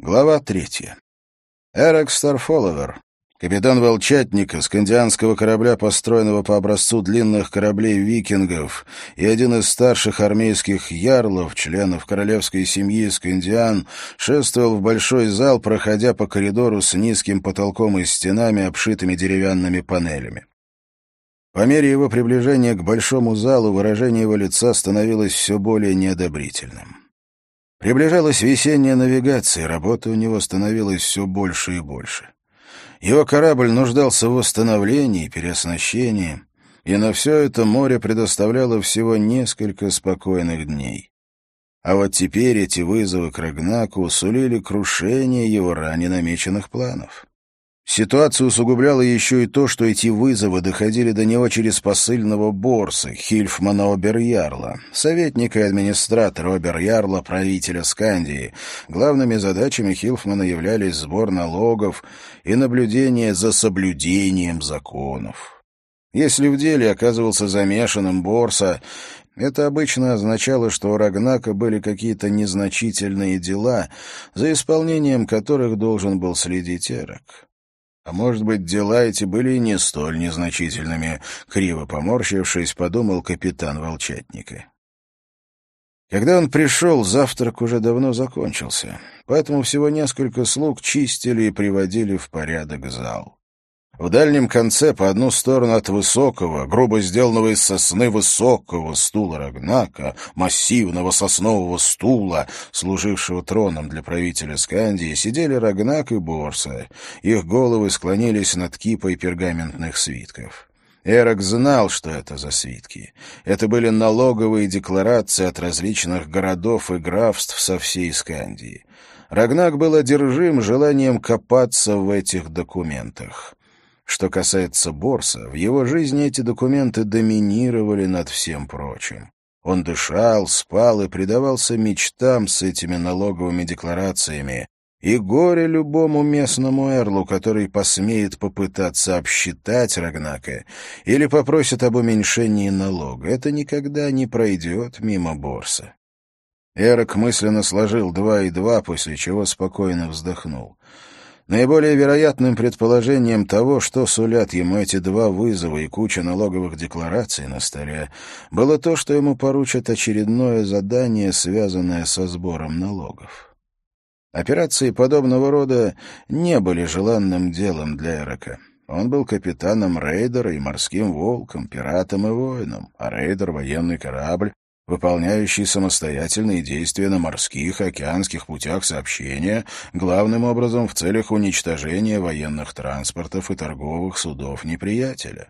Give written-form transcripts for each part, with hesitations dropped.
Глава 3. Эрик Старфоловер, капитан волчатника, скандианского корабля, построенного по образцу длинных кораблей викингов, и один из старших армейских ярлов, членов королевской семьи скандиан, шествовал в большой зал, проходя по коридору с низким потолком и стенами, обшитыми деревянными панелями. По мере его приближения к большому залу выражение его лица становилось все более неодобрительным. Приближалась весенняя навигация, и работы у него становилось все больше и больше. Его корабль нуждался в восстановлении и переоснащении, и на все это море предоставляло всего несколько спокойных дней. А вот теперь эти вызовы к Рагнаку сулили крушение его ранее намеченных планов. Ситуацию усугубляло еще и то, что эти вызовы доходили до него через посыльного Борса, Хильфмана Оберярла, советника и администратора Оберярла, правителя Скандии. Главными задачами Хильфмана являлись сбор налогов и наблюдение за соблюдением законов. Если в деле оказывался замешанным Борса, это обычно означало, что у Рагнака были какие-то незначительные дела, за исполнением которых должен был следить Эрик. А может быть, дела эти были и не столь незначительными, криво поморщившись, подумал капитан волчатника. Когда он пришел, завтрак уже давно закончился, поэтому всего несколько слуг чистили и приводили в порядок зал. В дальнем конце, по одну сторону от высокого, грубо сделанного из сосны высокого стула Рагнака, массивного соснового стула, служившего троном для правителя Скандии, сидели Рагнак и Борса. Их головы склонились над кипой пергаментных свитков. Эрик знал, что это за свитки. Это были налоговые декларации от различных городов и графств со всей Скандии. Рагнак был одержим желанием копаться в этих документах. Что касается Борса, в его жизни эти документы доминировали над всем прочим. Он дышал, спал и предавался мечтам с этими налоговыми декларациями, и горе любому местному эрлу, который посмеет попытаться обсчитать Рагнака или попросит об уменьшении налога. Это никогда не пройдет мимо Борса. Эрик мысленно сложил 2 и 2, после чего спокойно вздохнул. Наиболее вероятным предположением того, что сулят ему эти 2 вызова и куча налоговых деклараций на столе, было то, что ему поручат очередное задание, связанное со сбором налогов. Операции подобного рода не были желанным делом для Эрика. Он был капитаном рейдера и морским волком, пиратом и воином, а рейдер — военный корабль, выполняющий самостоятельные действия на морских и океанских путях сообщения, главным образом в целях уничтожения военных транспортов и торговых судов неприятеля.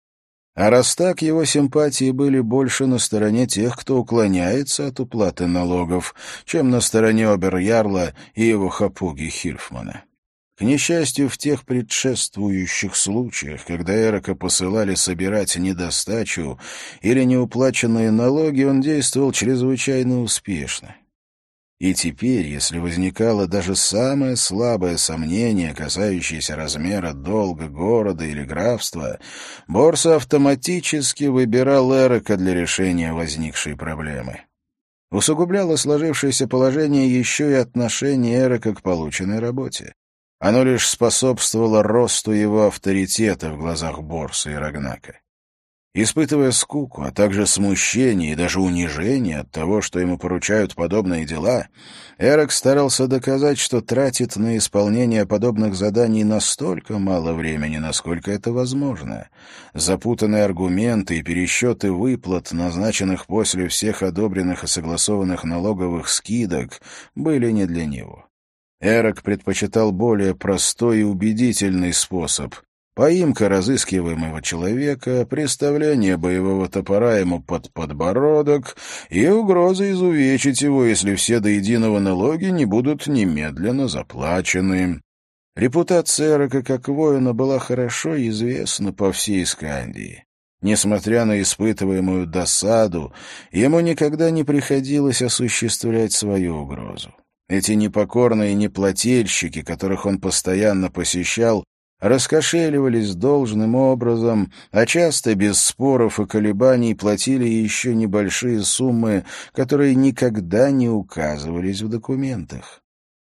А раз так, его симпатии были больше на стороне тех, кто уклоняется от уплаты налогов, чем на стороне Оберярла и его хапуги Хильфмана. К несчастью, в тех предшествующих случаях, когда Эрика посылали собирать недостачу или неуплаченные налоги, он действовал чрезвычайно успешно. И теперь, если возникало даже самое слабое сомнение, касающееся размера долга города или графства, Борса автоматически выбирал Эрика для решения возникшей проблемы. Усугубляло сложившееся положение еще и отношение Эрика к полученной работе. Оно лишь способствовало росту его авторитета в глазах Борса и Рагнака. Испытывая скуку, а также смущение и даже унижение от того, что ему поручают подобные дела, Эрик старался доказать, что тратит на исполнение подобных заданий настолько мало времени, насколько это возможно. Запутанные аргументы и пересчеты выплат, назначенных после всех одобренных и согласованных налоговых скидок, были не для него. Эрик предпочитал более простой и убедительный способ — поимка разыскиваемого человека, приставление боевого топора ему под подбородок и угроза изувечить его, если все до единого налоги не будут немедленно заплачены. Репутация Эрика как воина была хорошо известна по всей Скандии. Несмотря на испытываемую досаду, ему никогда не приходилось осуществлять свою угрозу. Эти непокорные неплательщики, которых он постоянно посещал, раскошеливались должным образом, а часто без споров и колебаний платили еще небольшие суммы, которые никогда не указывались в документах.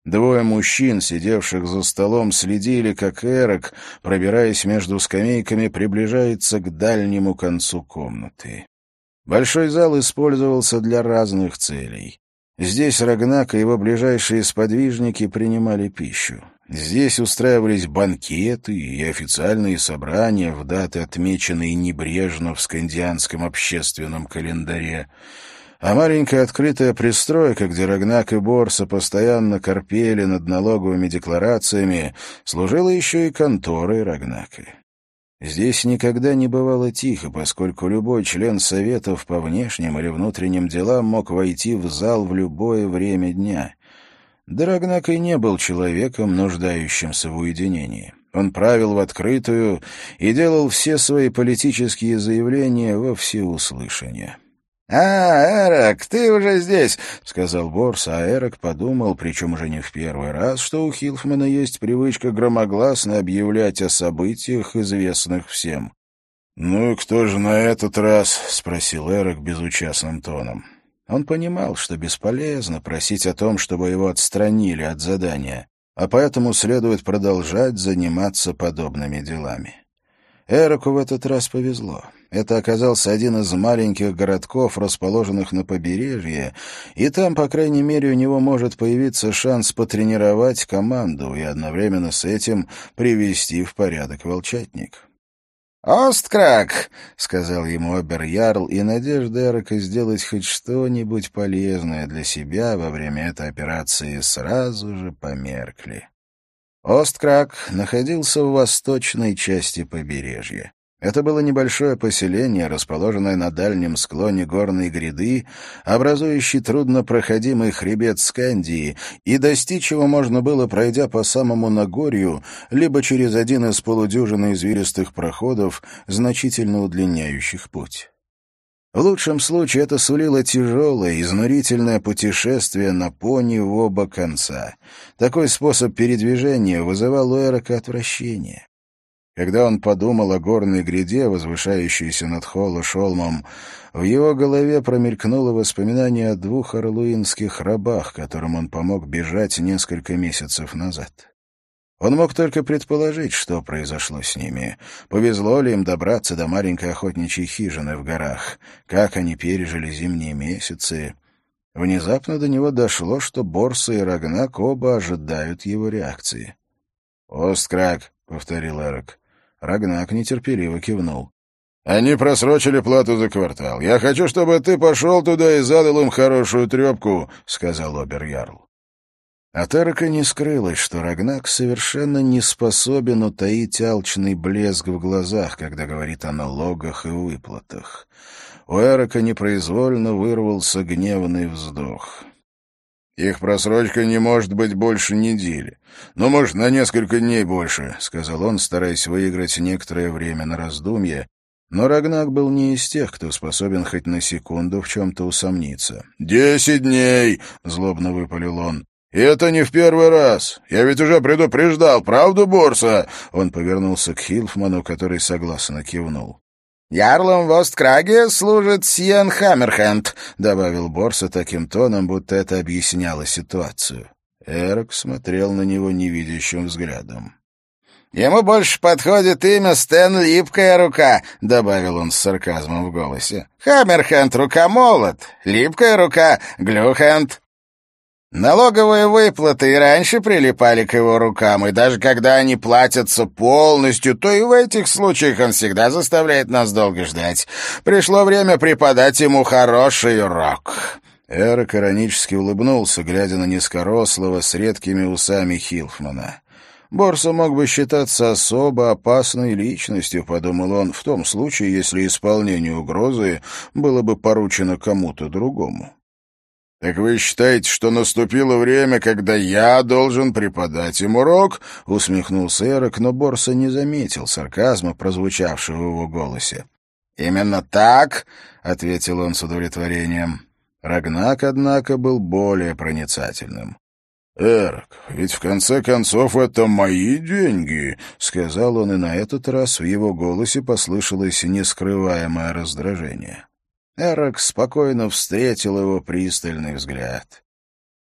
Двое мужчин, сидевших за столом, следили, как Эрок, пробираясь между скамейками, приближается к дальнему концу комнаты. Большой зал использовался для разных целей. Здесь Рагнак и его ближайшие сподвижники принимали пищу. Здесь устраивались банкеты и официальные собрания в даты, отмеченные небрежно в скандианском общественном календаре. А маленькая открытая пристройка, где Рагнак и Борса постоянно корпели над налоговыми декларациями, служила еще и конторой Рагнака. Здесь никогда не бывало тихо, поскольку любой член советов по внешним или внутренним делам мог войти в зал в любое время дня. Да Рагнак и не был человеком, нуждающимся в уединении. Он правил в открытую и делал все свои политические заявления во всеуслышание. Эрок, ты уже здесь!» — сказал Борс, а Эрок подумал, причем уже не в первый раз, что у Хилфмана есть привычка громогласно объявлять о событиях, известных всем. «Ну и кто же на этот раз?» — спросил Эрок безучастным тоном. Он понимал, что бесполезно просить о том, чтобы его отстранили от задания, а поэтому следует продолжать заниматься подобными делами. Эроку в этот раз повезло. Это оказался один из маленьких городков, расположенных на побережье, и там, по крайней мере, у него может появиться шанс потренировать команду и одновременно с этим привести в порядок волчатник. «Осткрак!» — сказал ему обер-ярл, и надежды Эрока сделать хоть что-нибудь полезное для себя во время этой операции сразу же померкли. Осткрак находился в восточной части побережья. Это было небольшое поселение, расположенное на дальнем склоне горной гряды, образующей труднопроходимый хребет Скандии, и достичь его можно было, пройдя по самому Нагорью, либо через один из полудюжины извилистых проходов, значительно удлиняющих путь. В лучшем случае это сулило тяжелое, изнурительное путешествие на пони в оба конца. Такой способ передвижения вызывал у Эрока отвращение. Когда он подумал о горной гряде, возвышающейся над Холла-Шолмом, в его голове промелькнуло воспоминание о двух орлуинских рабах, которым он помог бежать несколько месяцев назад. Он мог только предположить, что произошло с ними. Повезло ли им добраться до маленькой охотничьей хижины в горах? Как они пережили зимние месяцы? Внезапно до него дошло, что Борса и Рагнак оба ожидают его реакции. «Осткрак», — повторил Эрок. Рагнак нетерпеливо кивнул. «Они просрочили плату за квартал. Я хочу, чтобы ты пошел туда и задал им хорошую трепку», — сказал обер-ярл. От Эрока не скрылось, что Рагнак совершенно не способен утаить алчный блеск в глазах, когда говорит о налогах и выплатах. У Эрока непроизвольно вырвался гневный вздох. «Их просрочка не может быть больше недели. Ну, может, на несколько дней больше», — сказал он, стараясь выиграть некоторое время на раздумье. Но Рагнак был не из тех, кто способен хоть на секунду в чем-то усомниться. 10 дней!» — злобно выпалил он. «И это не в первый раз. Я ведь уже предупреждал, правда, Борса?» Он повернулся к Хилфману, который согласно кивнул. «Ярлом в Осткраге служит Сьен Хаммерхенд», — добавил Борса таким тоном, будто это объясняло ситуацию. Эрок смотрел на него невидящим взглядом. «Ему больше подходит имя Стэн Липкая рука», — добавил он с сарказмом в голосе. «Хаммерхенд — рука-молот, Липкая рука — Глюхенд». Налоговые выплаты и раньше прилипали к его рукам, и даже когда они платятся полностью, то и в этих случаях он всегда заставляет нас долго ждать. Пришло время преподать ему хороший урок». Эрок иронически улыбнулся, глядя на низкорослого с редкими усами Хилфмана. Борса мог бы считаться особо опасной личностью, подумал он, в том случае, если исполнение угрозы было бы поручено кому-то другому. «Так вы считаете, что наступило время, когда я должен преподать им урок?» — усмехнулся Эрок, но Борса не заметил сарказма, прозвучавшего в его голосе. «Именно так», — ответил он с удовлетворением. Рагнак, однако, был более проницательным. «Эрок, ведь в конце концов это мои деньги», — сказал он, и на этот раз в его голосе послышалось нескрываемое раздражение. Эрок спокойно встретил его пристальный взгляд.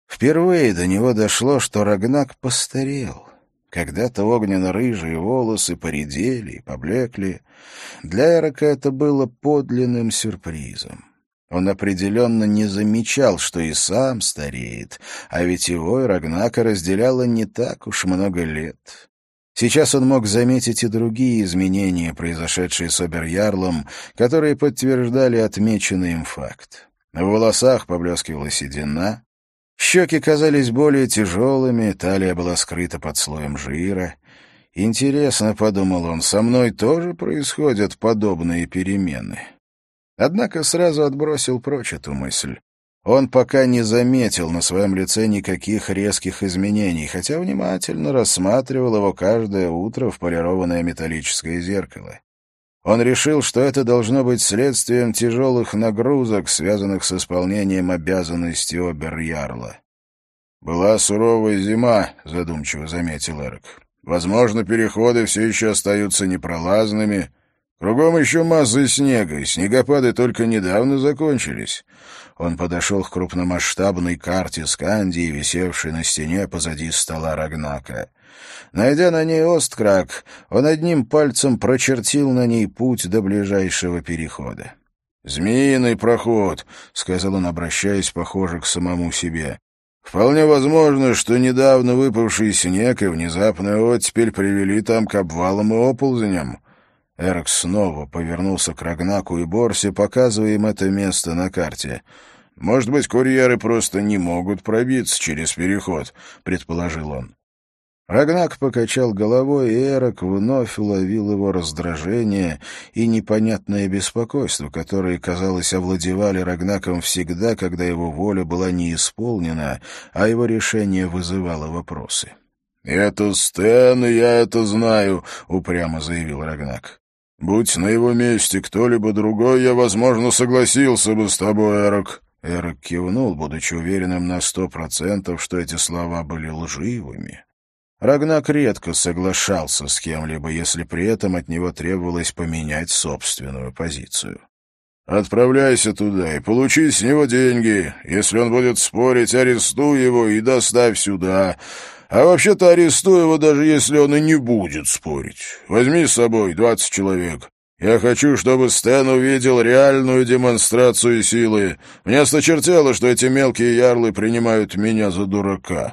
Впервые до него дошло, что Рагнак постарел. Когда-то огненно-рыжие волосы поредели и поблекли. Для Эрока это было подлинным сюрпризом. Он определенно не замечал, что и сам стареет, а ведь его и Рагнака разделяло не так уж много лет. Сейчас он мог заметить и другие изменения, произошедшие с Обер-Ярлом, которые подтверждали отмеченный им факт. В волосах поблескивала седина, щеки казались более тяжелыми, талия была скрыта под слоем жира. «Интересно, — подумал он, — со мной тоже происходят подобные перемены». Однако сразу отбросил прочь эту мысль. Он пока не заметил на своем лице никаких резких изменений, хотя внимательно рассматривал его каждое утро в полированное металлическое зеркало. Он решил, что это должно быть следствием тяжелых нагрузок, связанных с исполнением обязанностей Обер-Ярла. «Была суровая зима», — задумчиво заметил Эрик. «Возможно, переходы все еще остаются непролазными. Кругом еще масса снега, и снегопады только недавно закончились». Он подошел к крупномасштабной карте Скандии, висевшей на стене позади стола Рагнака. Найдя на ней Осткрак, он одним пальцем прочертил на ней путь до ближайшего перехода. «Змеиный проход», — сказал он, обращаясь, похоже, к самому себе. «Вполне возможно, что недавно выпавший снег и внезапная оттепель привели там к обвалам и оползням». Эрик снова повернулся к Рагнаку и Борсе, показывая им это место на карте. «Может быть, курьеры просто не могут пробиться через переход», — предположил он. Рагнак покачал головой, и Эрик вновь уловил его раздражение и непонятное беспокойство, которые, казалось, овладевали Рагнаком всегда, когда его воля была не исполнена, а его решение вызывало вопросы. «Это Стэн, и я это знаю», — упрямо заявил Рагнак. «Будь на его месте кто-либо другой, я, возможно, согласился бы с тобой, Эрик». Эрик кивнул, будучи уверенным на 100%, что эти слова были лживыми. Рагнак редко соглашался с кем-либо, если при этом от него требовалось поменять собственную позицию. «Отправляйся туда и получи с него деньги. Если он будет спорить, арестуй его и доставь сюда. А вообще-то арестуй его, даже если он и не будет спорить. Возьми с собой 20 человек. Я хочу, чтобы Стэн увидел реальную демонстрацию силы. Мне осточертело, что эти мелкие ярлы принимают меня за дурака».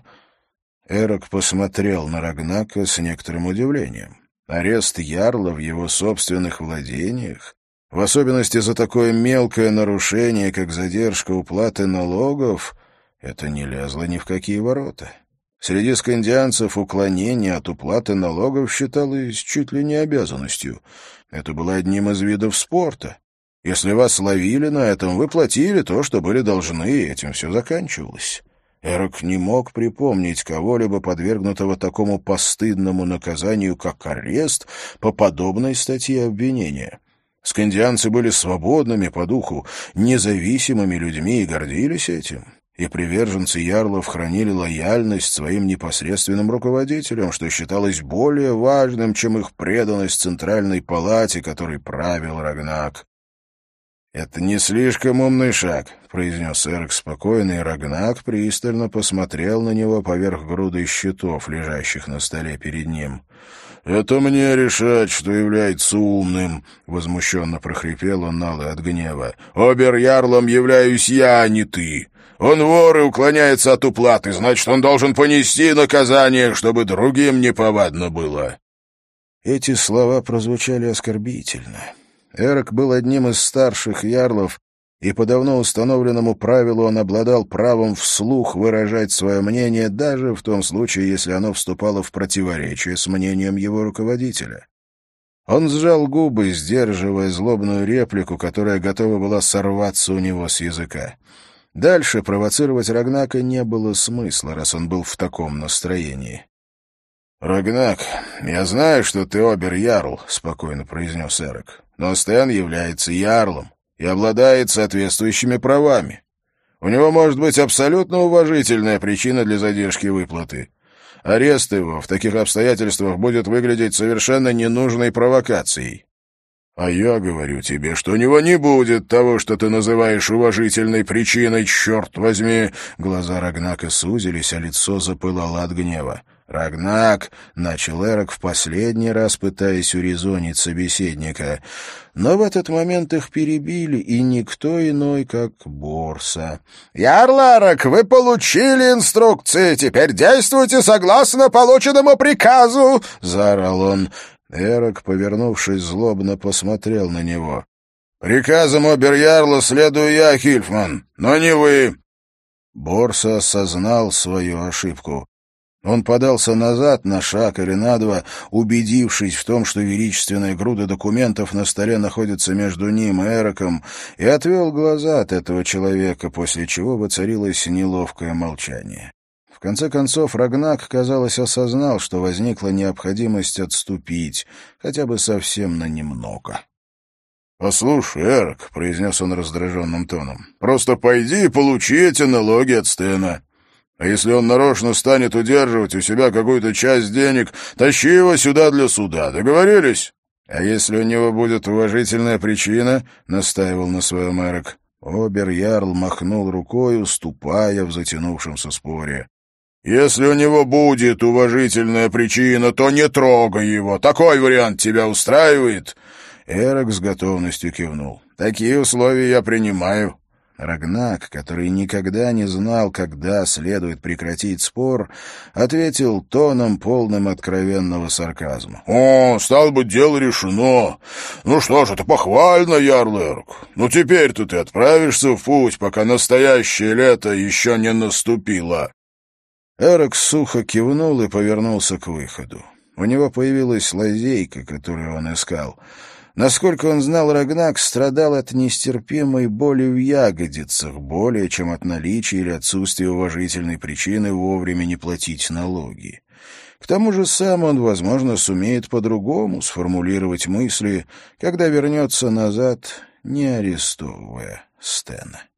Эрик посмотрел на Рагнака с некоторым удивлением. Арест ярла в его собственных владениях, в особенности за такое мелкое нарушение, как задержка уплаты налогов, это не лезло ни в какие ворота. Среди скандианцев уклонение от уплаты налогов считалось чуть ли не обязанностью. Это было одним из видов спорта. Если вас ловили на этом, вы платили то, что были должны, и этим все заканчивалось. Эрик не мог припомнить кого-либо, подвергнутого такому постыдному наказанию, как арест, по подобной статье обвинения. Скандианцы были свободными по духу, независимыми людьми и гордились этим. И приверженцы ярлов хранили лояльность своим непосредственным руководителям, что считалось более важным, чем их преданность Центральной палате, которой правил Рагнак. «Это не слишком умный шаг», — произнес Эрик спокойно, и Рагнак пристально посмотрел на него поверх груды счетов, лежащих на столе перед ним. «Это мне решать, что является умным», — возмущенно прохрипел он, налый от гнева. «Обер-ярлом являюсь я, а не ты. Он вор и уклоняется от уплаты, значит, он должен понести наказание, чтобы другим неповадно было». Эти слова прозвучали оскорбительно. Эрик был одним из старших ярлов, и по давно установленному правилу он обладал правом вслух выражать свое мнение даже в том случае, если оно вступало в противоречие с мнением его руководителя. Он сжал губы, сдерживая злобную реплику, которая готова была сорваться у него с языка. Дальше провоцировать Рагнака не было смысла, раз он был в таком настроении. «Рагнак, я знаю, что ты обер-ярл», — спокойно произнес Эрик. «Но Стэн является ярлом и обладает соответствующими правами. У него может быть абсолютно уважительная причина для задержки выплаты. Арест его в таких обстоятельствах будет выглядеть совершенно ненужной провокацией». «А я говорю тебе, что у него не будет того, что ты называешь уважительной причиной, черт возьми!» Глаза Рагнака сузились, а лицо запылало от гнева. «Рагнак!» — начал Эрок в последний раз, пытаясь урезонить собеседника. Но в этот момент их перебили, и никто иной, как Борса. «Ярл Эрок, вы получили инструкции, теперь действуйте согласно полученному приказу!» — заорал он. Эрок, повернувшись злобно, посмотрел на него. «Приказом обер-ярла следую я, Хильфман, но не вы!» Борса осознал свою ошибку. Он подался назад на шаг или на два, убедившись в том, что величественная груда документов на столе находится между ним и Эроком, и отвел глаза от этого человека, после чего воцарилось неловкое молчание. В конце концов, Рагнак, казалось, осознал, что возникла необходимость отступить, хотя бы совсем на немного. «Послушай, Эрок», — произнес он раздраженным тоном, — «просто пойди и получи эти налоги от Стена. А если он нарочно станет удерживать у себя какую-то часть денег, тащи его сюда для суда. Договорились?» «А если у него будет уважительная причина?» — настаивал на своем Эрок. Обер-ярл махнул рукой, уступая в затянувшемся споре. «Если у него будет уважительная причина, то не трогай его. Такой вариант тебя устраивает?» Эрок с готовностью кивнул. «Такие условия я принимаю». Рагнак, который никогда не знал, когда следует прекратить спор, ответил тоном, полным откровенного сарказма. «О, стало быть, дело решено. Ну что ж, это похвально, ярл Эрок. Ну теперь-то ты отправишься в путь, пока настоящее лето еще не наступило». Эрок сухо кивнул и повернулся к выходу. У него появилась лазейка, которую он искал. Насколько он знал, Рагнак страдал от нестерпимой боли в ягодицах, более чем от наличия или отсутствия уважительной причины вовремя не платить налоги. К тому же сам он, возможно, сумеет по-другому сформулировать мысли, когда вернется назад, не арестовывая Стена.